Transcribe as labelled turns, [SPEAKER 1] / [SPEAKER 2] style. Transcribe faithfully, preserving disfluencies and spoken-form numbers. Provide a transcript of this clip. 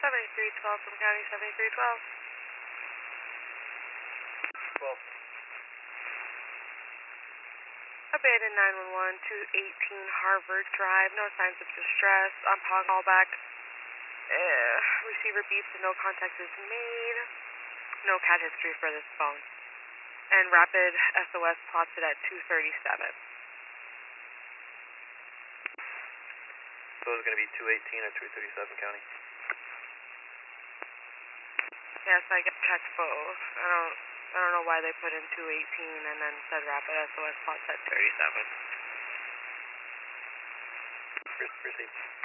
[SPEAKER 1] seventy-three twelve from County seventy-three twelve.
[SPEAKER 2] twelve.
[SPEAKER 1] Abandoned nine one one, two eighteen Harvard Drive, no signs of distress. On P O G callback. Uh, receiver beeps and no contact is made. No cat history for this phone. And rapid S O S plotted at two thirty-seven.
[SPEAKER 2] So it's going to be two eighteen or two thirty-seven County?
[SPEAKER 1] Yes, I get checked both. I don't, I don't know why they put in two eighteen and then said rapid S O S plots at thirty-seven.
[SPEAKER 2] Received.